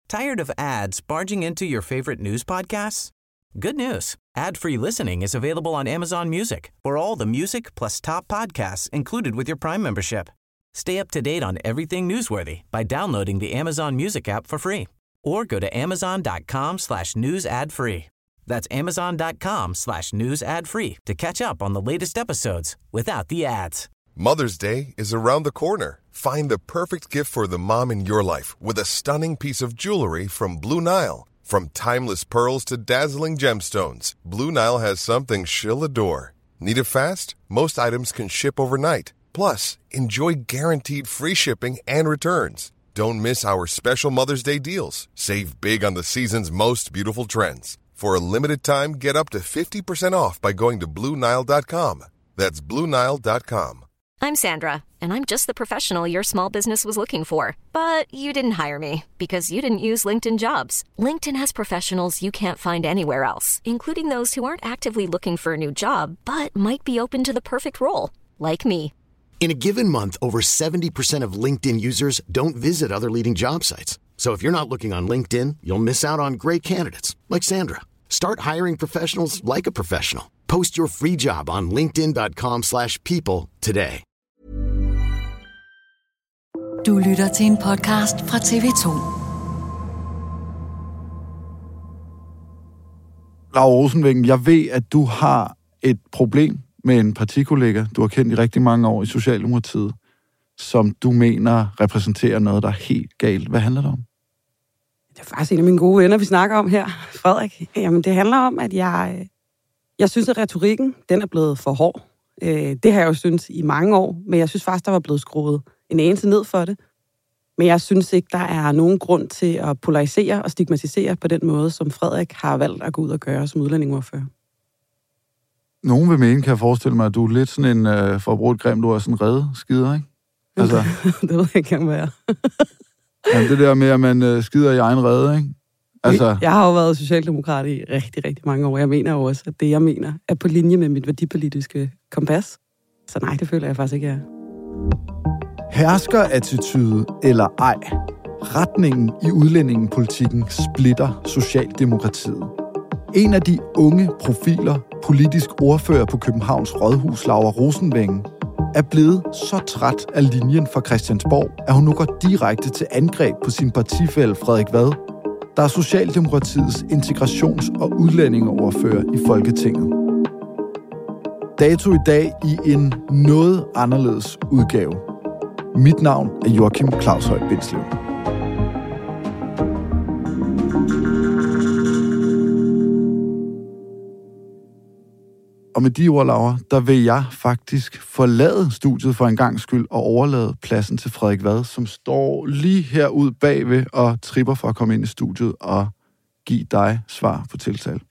Tired of ads barging into your favorite news podcasts? Good news. Ad-free listening is available on Amazon Music for all the music plus top podcasts included with your Prime membership. Stay up to date on everything newsworthy by downloading the Amazon Music app for free or go to amazon.com/news ad free. That's amazon.com/news ad free to catch up on the latest episodes without the ads. Mother's Day is around the corner. Find the perfect gift for the mom in your life with a stunning piece of jewelry from Blue Nile. From timeless pearls to dazzling gemstones, Blue Nile has something she'll adore. Need it fast? Most items can ship overnight. Plus, enjoy guaranteed free shipping and returns. Don't miss our special Mother's Day deals. Save big on the season's most beautiful trends. For a limited time, get up to 50% off by going to BlueNile.com. That's BlueNile.com. I'm Sandra, and I'm just the professional your small business was looking for. But you didn't hire me because you didn't use LinkedIn Jobs. LinkedIn has professionals you can't find anywhere else, including those who aren't actively looking for a new job, but might be open to the perfect role, like me. In a given month, over 70% of LinkedIn users don't visit other leading job sites. So if you're not looking on LinkedIn, you'll miss out on great candidates like Sandra. Start hiring professionals like a professional. Post your free job on linkedin.com/people today. Du lytter til en podcast fra TV2. Laura Rosenvæng, jeg ved, at du har et problem med en partikollega, du har kendt i rigtig mange år i Socialdemokratiet, som du mener repræsenterer noget, der er helt galt. Hvad handler det om? Det er faktisk en af mine gode venner, vi snakker om her, Frederik. Jamen, det handler om, at jeg synes, at retorikken, den er blevet for hård. Det har jeg jo syntes i mange år, men jeg synes faktisk, der var blevet skruet en anelse ned for det. Men jeg synes ikke, der er nogen grund til at polarisere og stigmatisere på den måde, som Frederik har valgt at gå ud og gøre som udlændingeordfører. Nogen vil mene, kan jeg forestille mig, at du er lidt sådan en, for at bruge et grimt ord, sådan redeskider, ikke? Altså, det ved jeg ikke, kan være. ja, det der med, at man skider i egen rede, ikke? Altså, jeg har jo været socialdemokrat i rigtig, rigtig mange år. Jeg mener jo også, at det, jeg mener, er på linje med mit værdipolitiske kompas. Så nej, det føler jeg faktisk ikke, jeg er. Herskerattitude eller ej, retningen i udlændingepolitikken splitter Socialdemokratiet. En af de unge profiler, politisk ordfører på Københavns Rådhus, Laura Rosenvæng, er blevet så træt af linjen fra Christiansborg, at hun nu går direkte til angreb på sin partifælle Frederik Vad, der er Socialdemokratiets integrations- og udlændingeordfører i Folketinget. Dato i dag i en noget anderledes udgave. Mit navn er Joachim Claus Høj Bindslev. Og med de ord, Laura, der vil jeg faktisk forlade studiet for en gangs skyld og overlade pladsen til Frederik Vad, som står lige herude bagved og tripper for at komme ind i studiet og give dig svar på tiltale.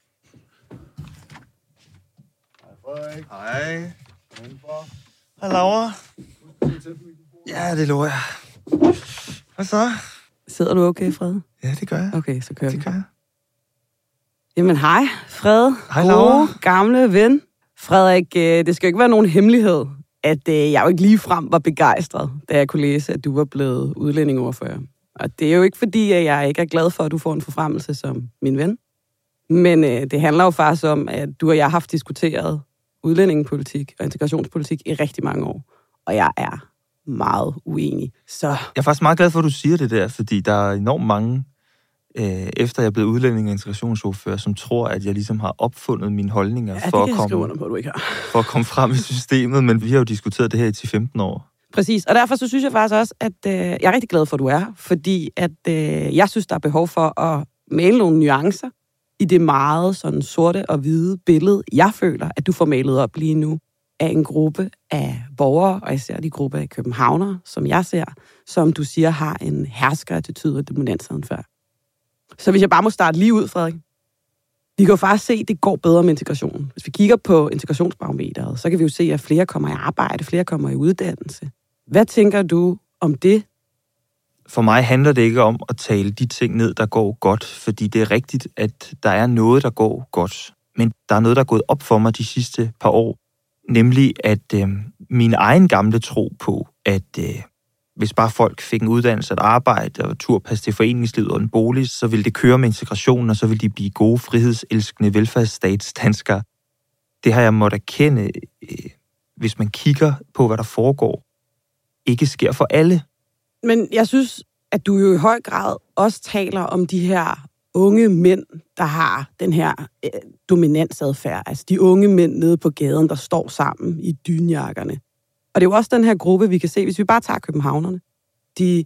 Hej Frederik. Hej. Hej Laura. Ja, det lover jeg. Hvad så? Sidder du okay, Fred? Ja, det gør jeg. Okay, så kører vi. Det gør jeg. Jamen hej, Fred. Hej, Laura. Gode, gamle ven. Frederik, det skal ikke være nogen hemmelighed, at jeg jo ikke ligefrem var begejstret, da jeg kunne læse, at du var blevet udlændingeordfører. Og det er jo ikke fordi, at jeg ikke er glad for, at du får en forfremmelse som min ven. Men det handler jo faktisk om, at du og jeg har haft diskuteret udlændingepolitik og integrationspolitik i rigtig mange år. Og jeg er meget uenig. Så Jeg er faktisk meget glad for, at du siger det der, fordi der er enormt mange, efter jeg er blevet udlænding- og integrationsordfører, som tror, at jeg ligesom har opfundet mine holdninger for at komme frem i systemet, men vi har jo diskuteret det her i 10-15 år. Præcis, og derfor så synes jeg faktisk også, at jeg er rigtig glad for, at du er, fordi at jeg synes, der er behov for at male nogle nuancer i det meget sådan sorte og hvide billede, jeg føler, at du får malet op lige nu af en gruppe af borgere, og især de gruppe af københavnere, som jeg ser, som du siger har en herskerattitude og dominansadfærd. Så hvis jeg bare må starte lige ud, Frederik. Vi kan jo faktisk se, at det går bedre med integrationen. Hvis vi kigger på integrationsbarometeret, så kan vi jo se, at flere kommer i arbejde, flere kommer i uddannelse. Hvad tænker du om det? For mig handler det ikke om at tale de ting ned, der går godt, fordi det er rigtigt, at der er noget, der går godt. Men der er noget, der er gået op for mig de sidste par år. Nemlig, at min egen gamle tro på, at hvis bare folk fik en uddannelse, et arbejde og turpas til foreningslivet og en bolig, så ville det køre med integrationen, og så ville de blive gode, frihedselskende velfærdsstatsdanskere. Det har jeg måttet erkende, hvis man kigger på, hvad der foregår, ikke sker for alle. Men jeg synes, at du jo i høj grad også taler om de her unge mænd, der har den her dominansadfærd. Altså de unge mænd nede på gaden, der står sammen i dynjakkerne. Og det er jo også den her gruppe, vi kan se, hvis vi bare tager københavnerne. De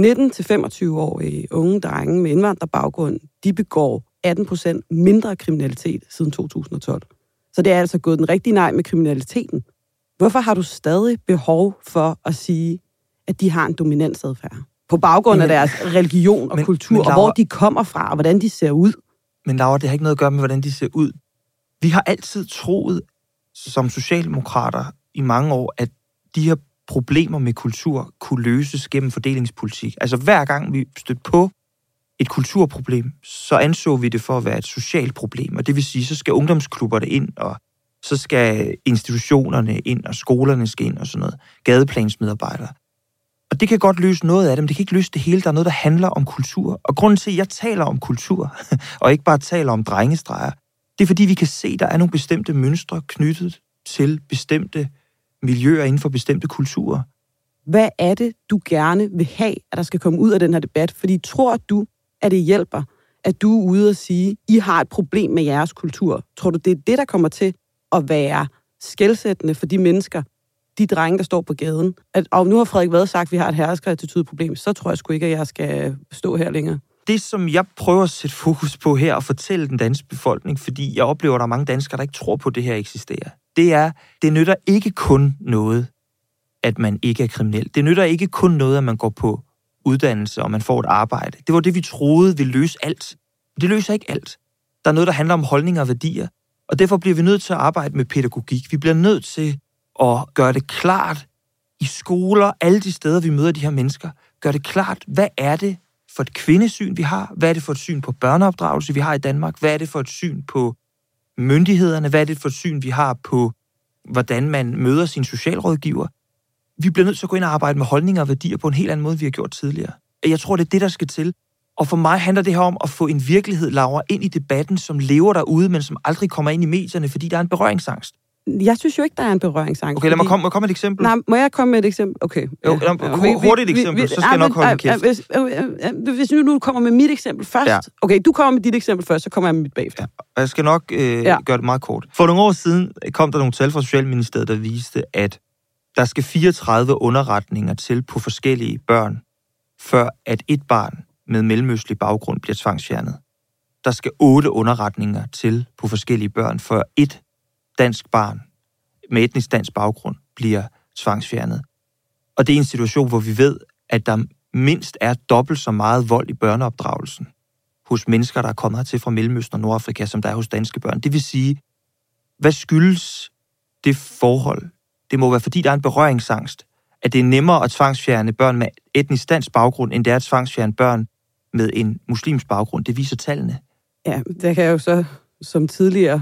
19-25-årige unge drenge med indvandrerbaggrund, de begår 18% mindre kriminalitet siden 2012. Så det er altså gået den rigtige vej med kriminaliteten. Hvorfor har du stadig behov for at sige, at de har en dominansadfærd? På baggrund af deres religion og kultur, Laura, og hvor de kommer fra, og hvordan de ser ud. Men Laura, det har ikke noget at gøre med, hvordan de ser ud. Vi har altid troet, som socialdemokrater i mange år, at de her problemer med kultur kunne løses gennem fordelingspolitik. Altså hver gang vi stødte på et kulturproblem, så anså vi det for at være et socialt problem. Og det vil sige, så skal ungdomsklubberne ind, og så skal institutionerne ind, og skolerne skal ind, og sådan noget. Gadeplansmedarbejdere. Og det kan godt løse noget af det, men det kan ikke løse det hele. Der er noget, der handler om kultur. Og grunden til, at jeg taler om kultur, og ikke bare taler om drengestreger, det er fordi, vi kan se, at der er nogle bestemte mønstre knyttet til bestemte miljøer inden for bestemte kulturer. Hvad er det, du gerne vil have, at der skal komme ud af den her debat? Fordi tror du, at det hjælper, at du er ude og sige, I har et problem med jeres kultur? Tror du, det er det, der kommer til at være skelsættende for de mennesker, de drenge, der står på gaden? Og nu har Frederik Vad sagt, at vi har et herskerattitydeproblem, så tror jeg sgu ikke, at jeg skal stå her længere. Det, som jeg prøver at sætte fokus på her og fortælle den danske befolkning, fordi jeg oplever, at der er mange danskere, der ikke tror på, at det her eksisterer, det nytter ikke kun noget, at man ikke er kriminel. Det nytter ikke kun noget, at man går på uddannelse, og man får et arbejde. Det var det, vi troede ville løse alt. Det løser ikke alt. Der er noget, der handler om holdninger og værdier, og derfor bliver vi nødt til at arbejde med pædagogik. Vi bliver nødt til at gøre det klart i skoler, alle de steder, vi møder de her mennesker, gør det klart, hvad er det for et kvindesyn, vi har? Hvad er det for et syn på børneopdragelse, vi har i Danmark? Hvad er det for et syn på myndighederne? Hvad er det for et syn, vi har på, hvordan man møder sin socialrådgiver? Vi bliver nødt til at gå ind og arbejde med holdninger og værdier på en helt anden måde, vi har gjort tidligere. Jeg tror, det er det, der skal til. Og for mig handler det her om at få en virkelighed, Laura, ind i debatten, som lever derude, men som aldrig kommer ind i medierne, fordi der er en berøringsangst. Jeg synes jo ikke, der er en berøringsangst. Okay, lad mig komme med et eksempel. Nej, må jeg komme med et eksempel? Okay. Jo, hurtigt et eksempel, så skal jeg nok holde kæft. Hvis nu kommer med mit eksempel først. Ja. Okay, du kommer med dit eksempel først, så kommer jeg med mit bagefter. Ja, og jeg skal nok gøre det meget kort. For nogle år siden kom der nogle tal fra Socialministeriet, der viste, at der skal 34 underretninger til på forskellige børn, før at et barn med mellemøstlig baggrund bliver tvangsfjernet. Der skal 8 underretninger til på forskellige børn, før et dansk barn med etnisk dansk baggrund bliver tvangsfjernet. Og det er en situation, hvor vi ved, at der mindst er dobbelt så meget vold i børneopdragelsen hos mennesker, der er kommet hertil fra Mellemøsten og Nordafrika, som der er hos danske børn. Det vil sige, hvad skyldes det forhold? Det må være, fordi der er en berøringsangst, at det er nemmere at tvangsfjerne børn med etnisk dansk baggrund, end det er at tvangsfjerne børn med en muslimsk baggrund. Det viser tallene. Ja, der kan jeg jo så som tidligere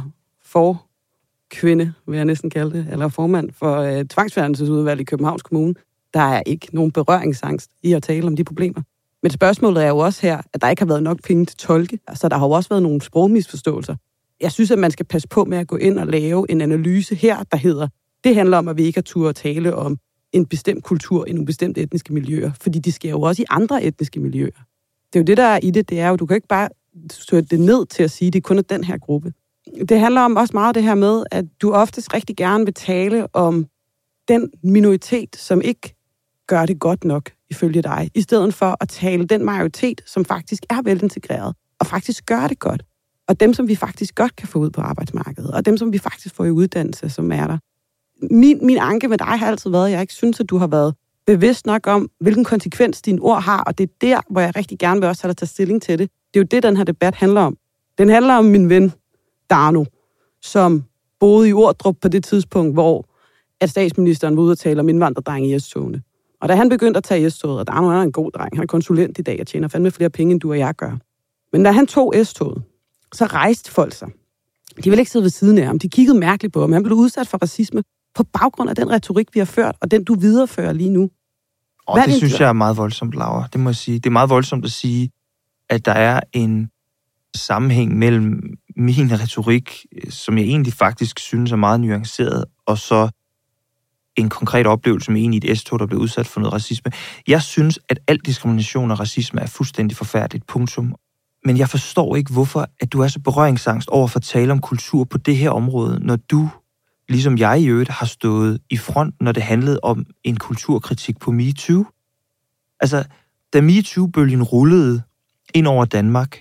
kvinde, vil jeg næsten kalde det, eller formand for tvangsfjernelsesudvalget i Københavns Kommune, der er ikke nogen berøringsangst i at tale om de problemer. Men spørgsmålet er jo også her, at der ikke har været nok penge til tolke, så der har jo også været nogle sprogmisforståelser. Jeg synes, at man skal passe på med at gå ind og lave en analyse her, der hedder, det handler om, at vi ikke har tur at tale om en bestemt kultur i nogle bestemte etniske miljøer, fordi det sker jo også i andre etniske miljøer. Det er jo det, der er i det, det er jo, du kan ikke bare sætte det ned til at sige, at det kun er den her gruppe. Det handler om også meget det her med, at du oftest rigtig gerne vil tale om den minoritet, som ikke gør det godt nok, ifølge dig, i stedet for at tale den majoritet, som faktisk er velintegreret, og faktisk gør det godt. Og dem, som vi faktisk godt kan få ud på arbejdsmarkedet, og dem, som vi faktisk får i uddannelse, som er der. Min anke med dig har altid været, at jeg ikke synes, at du har været bevidst nok om, hvilken konsekvens dine ord har, og det er der, hvor jeg rigtig gerne vil også have dig tage stilling til det. Det er jo det, den her debat handler om. Den handler om min ven, Darno, som boede i Ordrup på det tidspunkt, hvor at statsministeren var ude og tale om indvandrerdrenge i S-togene. Og da han begyndte at tage S-toget, og Darno er en god dreng, han er konsulent i dag og tjener fandme flere penge, end du og jeg gør. Men da han tog S-toget, så rejste folk sig. De ville ikke sidde ved siden af ham. De kiggede mærkeligt på ham. Han blev udsat for racisme på baggrund af den retorik, vi har ført, og den, du viderefører lige nu. Og det synes jeg er meget voldsomt, Laura. Det må jeg sige. Det er meget voldsomt at sige, at der er en sammenhæng mellem min retorik, som jeg egentlig faktisk synes er meget nuanceret, og så en konkret oplevelse med en i et S-tog, der blev udsat for noget racisme. Jeg synes, at al diskrimination og racisme er fuldstændig forfærdeligt, punktum. Men jeg forstår ikke, hvorfor at du er så berøringsangst over for at tale om kultur på det her område, når du, ligesom jeg i øvrigt, har stået i front, når det handlede om en kulturkritik på MeToo. Altså, da MeToo-bølgen rullede ind over Danmark,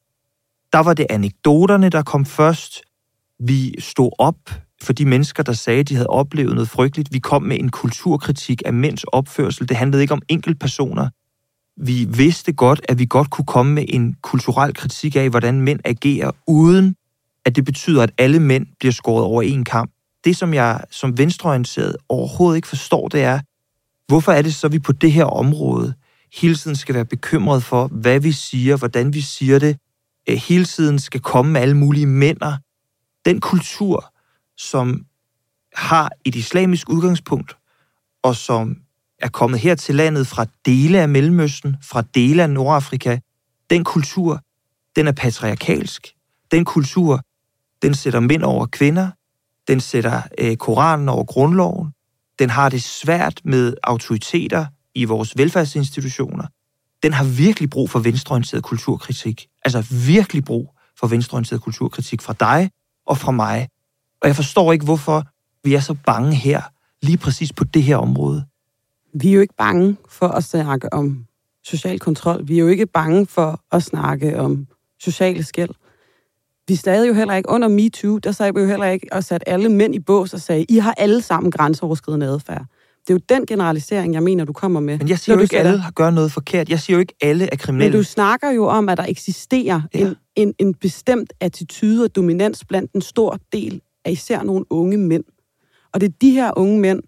der var det anekdoterne, der kom først. Vi stod op for de mennesker, der sagde, at de havde oplevet noget frygteligt. Vi kom med en kulturkritik af mænds opførsel. Det handlede ikke om enkeltpersoner. Vi vidste godt, at vi godt kunne komme med en kulturel kritik af, hvordan mænd agerer, uden at det betyder, at alle mænd bliver skåret over en kamp. Det, som jeg som venstreorienteret overhovedet ikke forstår, det er, hvorfor er det så, vi på det her område hele tiden skal være bekymret for, hvad vi siger, hvordan vi siger det, hele tiden skal komme med alle mulige mænder. Den kultur, som har et islamisk udgangspunkt, og som er kommet her til landet fra dele af Mellemøsten, fra dele af Nordafrika, den kultur, den er patriarkalsk. Den kultur, den sætter mænd over kvinder, den sætter Koranen over grundloven, den har det svært med autoriteter i vores velfærdsinstitutioner. Den har virkelig brug for venstreorienteret kulturkritik. Altså virkelig brug for venstreorienteret kulturkritik fra dig og fra mig. Og jeg forstår ikke, hvorfor vi er så bange her, lige præcis på det her område. Vi er jo ikke bange for at snakke om social kontrol. Vi er jo ikke bange for at snakke om sociale skel. Vi stadig jo heller ikke under MeToo, der sagde vi jo heller ikke og satte alle mænd i bås og sagde, I har alle sammen grænseoverskridende adfærd. Det er jo den generalisering, jeg mener, du kommer med. Men jeg siger jo ikke, alle gør noget forkert. Jeg siger jo ikke, alle er kriminelle. Men du snakker jo om, at der eksisterer en bestemt attitude og dominans blandt en stor del af især nogle unge mænd. Og det er de her unge mænd,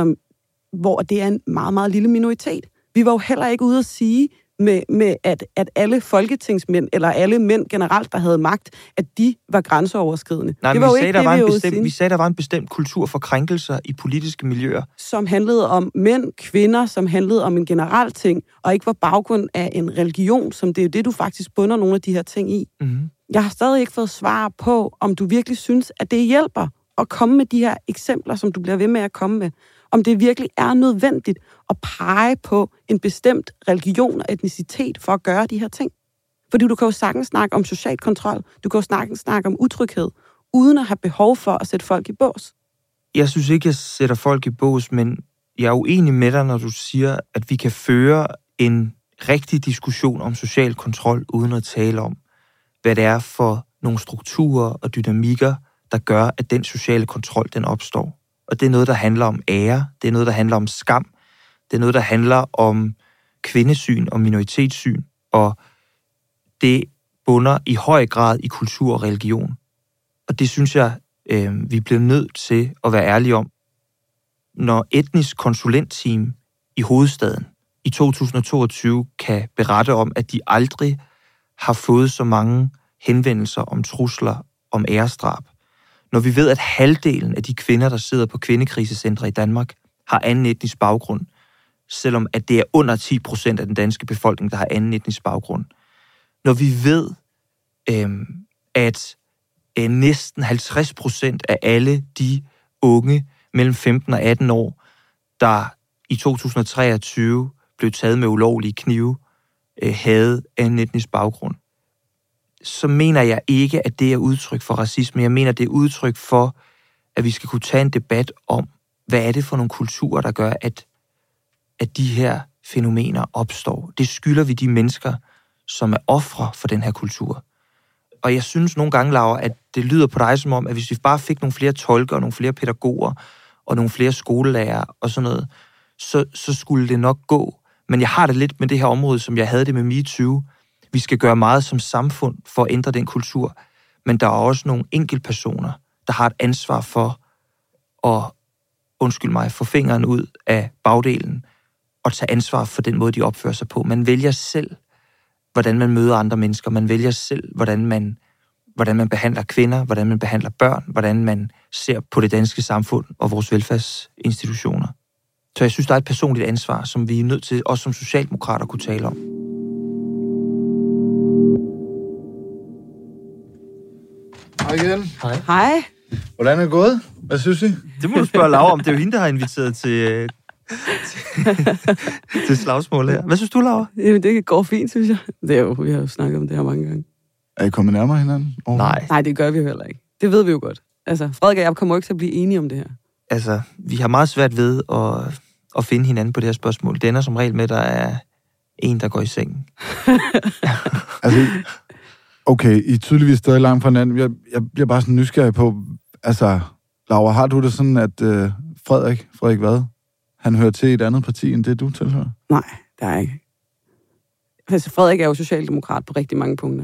hvor det er en meget, meget lille minoritet. Vi var jo heller ikke ude at sige, med at alle folketingsmænd, eller alle mænd generelt, der havde magt, at de var grænseoverskridende. Nej, det var vi sagde, der var en bestemt kultur for krænkelser i politiske miljøer. Som handlede om mænd, kvinder, som handlede om en generel ting, og ikke var baggrund af en religion, som det er jo det, du faktisk bunder nogle af de her ting i. Mm-hmm. Jeg har stadig ikke fået svar på, om du virkelig synes, at det hjælper at komme med de her eksempler, som du bliver ved med at komme med. Om det virkelig er nødvendigt at pege på en bestemt religion og etnicitet for at gøre de her ting. Fordi du kan jo sagtens snakke om social kontrol, du kan jo sagtens snakke om utryghed, uden at have behov for at sætte folk i bås. Jeg synes ikke, jeg sætter folk i bås, men jeg er uenig med dig, når du siger, at vi kan føre en rigtig diskussion om social kontrol, uden at tale om, hvad det er for nogle strukturer og dynamikker, der gør, at den sociale kontrol, den opstår. Og det er noget, der handler om ære, det er noget, der handler om skam, det er noget, der handler om kvindesyn og minoritetssyn, og det bunder i høj grad i kultur og religion. Og det synes jeg, vi bliver nødt til at være ærlige om. Når etnisk konsulentteam i hovedstaden i 2022 kan berette om, at de aldrig har fået så mange henvendelser om trusler om æresdrab, når vi ved, at halvdelen af de kvinder, der sidder på kvindekrisecentre i Danmark, har anden etnisk baggrund, selvom at det er under 10% af den danske befolkning, der har anden etnisk baggrund. Når vi ved, at næsten 50% af alle de unge mellem 15 og 18 år, der i 2023 blev taget med ulovlige knive, havde anden etnisk baggrund, så mener jeg ikke, at det er udtryk for racisme. Jeg mener, det er udtryk for, at vi skal kunne tage en debat om, hvad er det for nogle kulturer, der gør, at de her fænomener opstår. Det skylder vi de mennesker, som er ofre for den her kultur. Og jeg synes nogle gange, Laura, at det lyder på dig som om, at hvis vi bare fik nogle flere tolker, og nogle flere pædagoger, og nogle flere skolelærere og sådan noget, så skulle det nok gå. Men jeg har det lidt med det her område, som jeg havde det med MeToo. Vi skal gøre meget som samfund for at ændre den kultur, men der er også nogle enkeltpersoner, der har et ansvar for at, få fingeren ud af bagdelen og tage ansvar for den måde, de opfører sig på. Man vælger selv, hvordan man møder andre mennesker. Man vælger selv, hvordan man behandler kvinder, hvordan man behandler børn, hvordan man ser på det danske samfund og vores velfærdsinstitutioner. Så jeg synes, der er et personligt ansvar, som vi er nødt til, også som socialdemokrater, kunne tale om. Hej igen. Hej. Hvordan er det gået? Hvad synes I? Det må du spørge Laura om. Det er jo hende, der har inviteret til slagsmål her. Hvad synes du, Laura? Jamen, det går fint, synes jeg. Det er jo, vi har jo snakket om det her mange gange. Er I kommet nærmere hinanden? Nej, det gør vi jo heller ikke. Det ved vi jo godt. Altså, Frederik og jeg kommer jo ikke til at blive enige om det her. Altså, vi har meget svært ved at finde hinanden på det her spørgsmål. Det ender som regel med, at der er en, der går i sengen. Altså, okay, I er tydeligvis stadig langt fra hinanden. Jeg bliver bare sådan nysgerrig på, altså, Laura, har du det sådan, at Frederik hvad? Han hører til et andet parti, end det du tilhører? Nej, det er ikke. Altså, Frederik er jo socialdemokrat på rigtig mange punkter.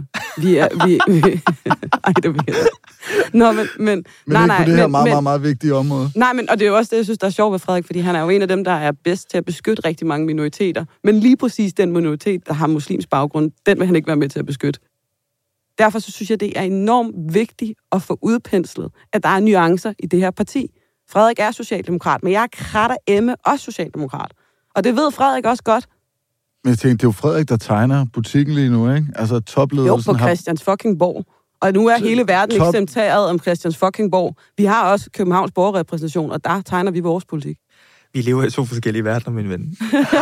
Ej, det ved jeg. Nå, men nej, på det her meget vigtige område. Nej, men, og det er jo også det, jeg synes, der er sjovt ved Frederik, fordi han er jo en af dem, der er bedst til at beskytte rigtig mange minoriteter. Men lige præcis den minoritet, der har muslims baggrund, den vil han ikke være med til at beskytte. Derfor så synes jeg, det er enormt vigtigt at få udpenslet, at der er nuancer i det her parti. Frederik er socialdemokrat, men jeg er kratter emme også socialdemokrat. Og det ved Frederik også godt. Men jeg tænkte, det er jo Frederik, der tegner butikken lige nu, ikke? Altså topledelsen jo, på Christians fucking Borg. Og nu er hele verden eksempleret om Christians fucking Borg. Vi har også Københavns borgerrepræsentation, og der tegner vi vores politik. Vi lever i 2 forskellige verdener, min ven.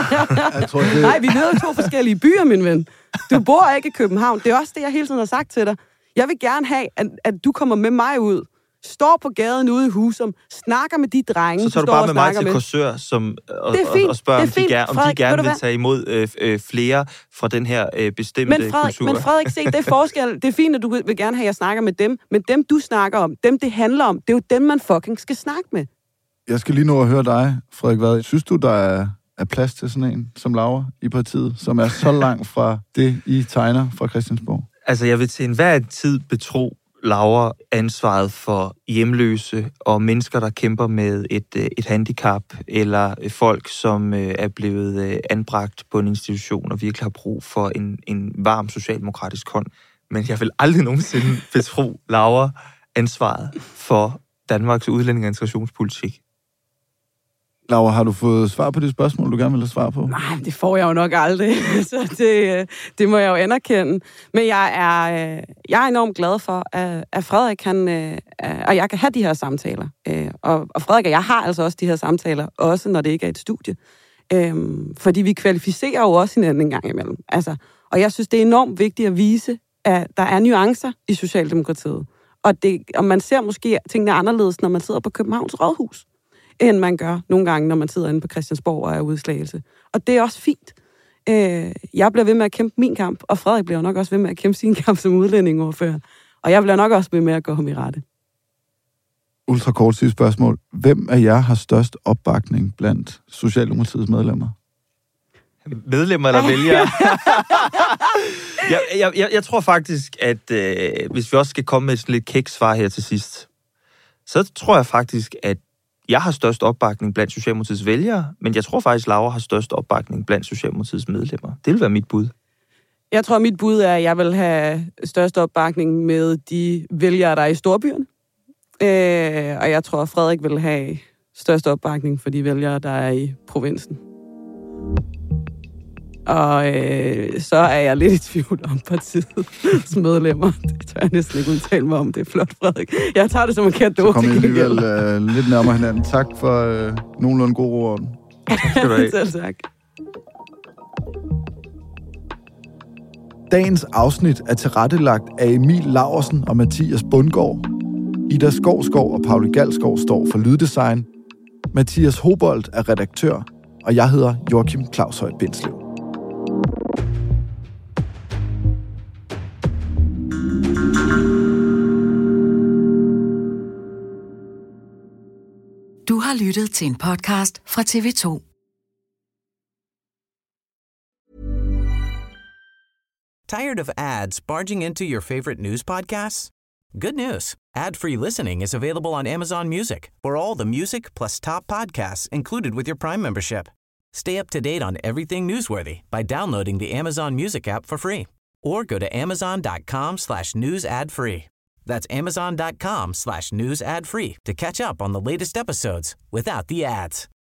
Nej, vi lever i 2 forskellige byer, min ven. Du bor ikke i København. Det er også det, jeg hele tiden har sagt til dig. Jeg vil gerne have, at du kommer med mig ud. Står på gaden ude i Husum, snakker med de drenge, så tager du bare med mig til Korsør, og spørger, om de gerne vil tage imod flere fra den her bestemte kultur. Men Frederik, se, det er forskel. Det er fint, at du vil gerne have, at jeg snakker med dem, men dem, du snakker om, dem, det handler om, det er jo dem, man fucking skal snakke med. Jeg skal lige nå at høre dig, Frederik. Hvad synes du, der er plads til sådan en som Laura i partiet, som er så langt fra det, I tegner fra Christiansborg? Altså, jeg vil til enhver tid betro Laura ansvaret for hjemløse og mennesker, der kæmper med et handicap, eller folk, som er blevet anbragt på en institution og virkelig har brug for en varm socialdemokratisk hånd. Men jeg vil aldrig nogensinde betro Laura ansvaret for Danmarks udlænding- og integrationspolitik. Laura, har du fået svar på det spørgsmål, du gerne vil have svar på? Nej, det får jeg jo nok aldrig, så det må jeg jo anerkende. Men jeg er enormt glad for, at Frederik og jeg kan have de her samtaler. Og Frederik og jeg har altså også de her samtaler, også når det ikke er et studie. Fordi vi kvalificerer jo også hinanden en gang imellem. Altså, og jeg synes, det er enormt vigtigt at vise, at der er nuancer i Socialdemokratiet. Og man ser måske tingene anderledes, når man sidder på Københavns Rådhus, end man gør nogle gange, når man sidder inde på Christiansborg og er udslagelse. Og det er også fint. Jeg bliver ved med at kæmpe min kamp, og Frederik bliver nok også ved med at kæmpe sin kamp som udlændingeordfører. Og jeg bliver nok også ved med at gå ham i rette. Ultrakort sidste spørgsmål. Hvem af jer har størst opbakning blandt Socialdemokratiets medlemmer? Medlemmer eller vælgere? jeg tror faktisk, at hvis vi også skal komme med sådan lidt kæksvar her til sidst, så tror jeg faktisk, at jeg har størst opbakning blandt Socialdemokratiets vælgere, men jeg tror faktisk, Laura har størst opbakning blandt Socialdemokratiets medlemmer. Det vil være mit bud. Jeg tror, mit bud er, at jeg vil have størst opbakning med de vælgere, der er i storbyerne. Og jeg tror, at Frederik vil have størst opbakning for de vælgere, der er i provinsen. Og så er jeg lidt i tvivl om partiets medlemmer. Det tør jeg næsten ikke udtale mig om. Det er flot, Frederik. Jeg tager det som en kært dårlig. Så kommer vi alligevel lidt nærmere hinanden. Tak for nogenlunde god ro orden. Tak skal du have. Selv tak. Dagens afsnit er tilrettelagt af Emil Laursen og Mathias Bundgaard. Ida Skovsgaard og Pauli Galskov står for lyddesign. Mathias Hobolt er redaktør, og jeg hedder Joachim Claushøj Bindslev. Du har lyttet til en podcast fra TV2. Tired of ads barging into your favorite news podcasts? Good news. Ad-free listening is available on Amazon Music for all the music plus top podcasts included with your Prime membership. Stay up to date on everything newsworthy by downloading the Amazon Music app for free or go to amazon.com/news ad free. That's amazon.com/news ad free to catch up on the latest episodes without the ads.